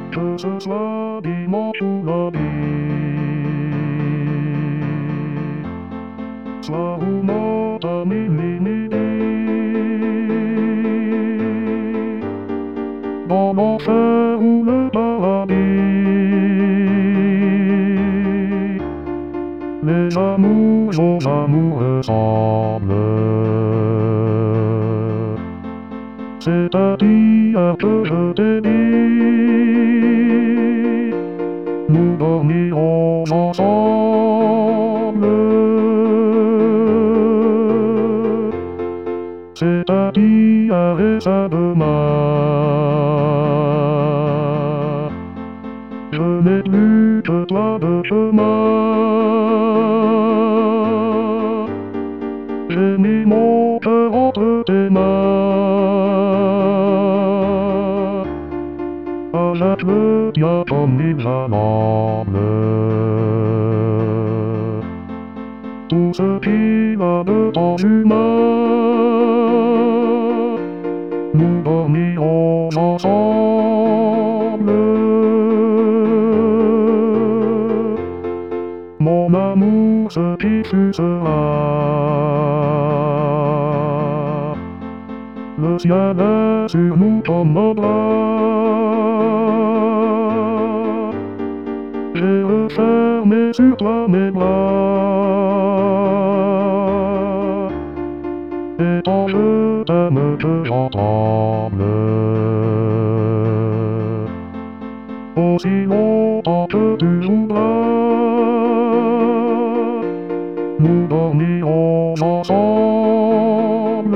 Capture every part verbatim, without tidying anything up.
Que ce soit dimanche ou lundi, soir ou matin, minuit, midi, dans l'enfer ou le paradis, les amours aux amours ressemblent. C'est à dire que je t'ai dit, nous dormirons ensemble. C'est à dire et c'est demain. Je n'ai plus que toi de chemin. J'ai mis mon cœur entre tes mains. Avec le tien comme injalable. Tout ce qui va de temps humain, nous dormirons ensemble. Mon amour, ce qui fut sera. Le ciel est sur nous comme un bras. J'ai refermé sur toi mes bras. Et quand je t'aime que j'entende, aussi longtemps que tu joueras, nous dormirons ensemble.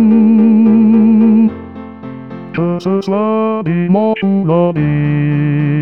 Que ce soit dimanche ou lundi,